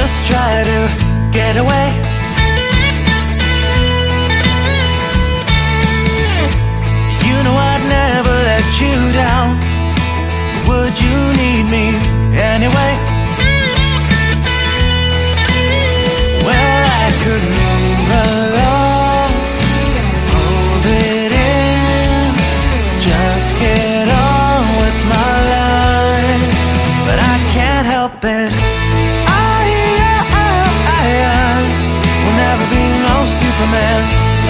just try to get away. You know I'd never let you down. Would you need me anyway? Well, I could move along, hold it in, just get on with my life, but I can't help it. I will never be no Superman.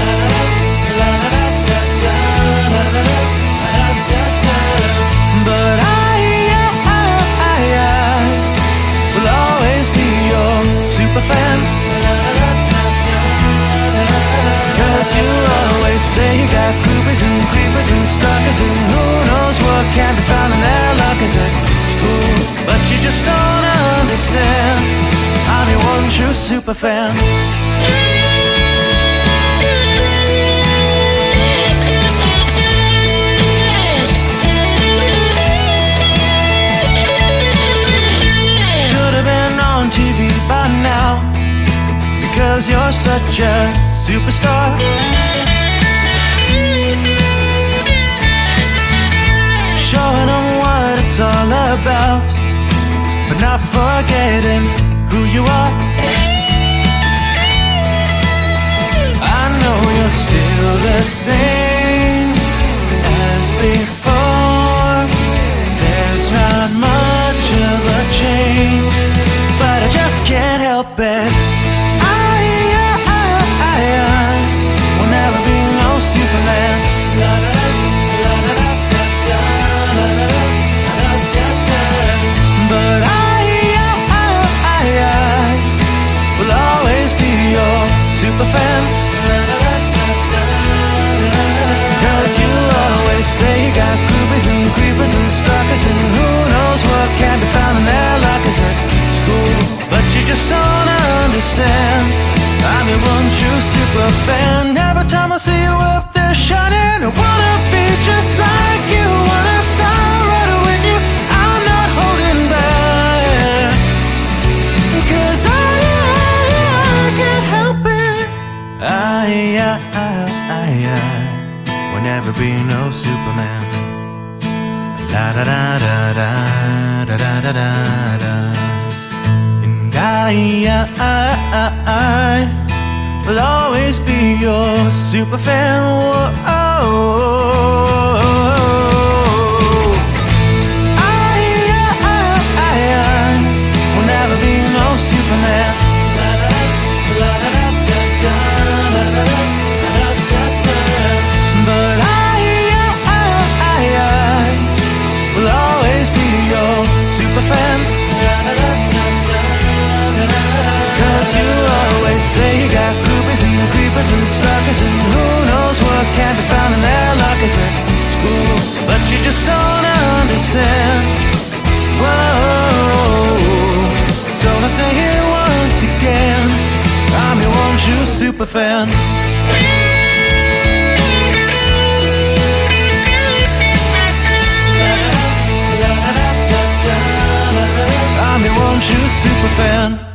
But I will always be your superfan. 'Cause you always say you got groupies and creepers and stalkers, and who knows what can be found in their lockers at school. But you just don't understand, I'm your one true superfan. Should've been on TV by now, because you're such a superstar. Showing them what it's all about, but not forgetting who you are. I know you're still the same as before. There's not much of a change, but I just can't help it. I will never be no Superman. But I will always be your superfan. 'Cause you always say you got groupies and creepers and stalkers, and who knows what can be found in their lockers at school. But you just don't understand, I'm your one true superfan. Every time I see you up there shining, I wanna be just like you, wanna fly right with you. I'm not holding back, 'cause I can't help it. I will never be no Superman. La da da da da da da da da da. And I will always be your superfan. I will never be no Superman. But I will always be your superfan. 'Cause you always say you got groupies and creepers and stalkers, and who knows what can be found in their lockers at school. But you just don't understand. Whoa. So I say it once again, I'm your one true superfan. I'm your one true superfan.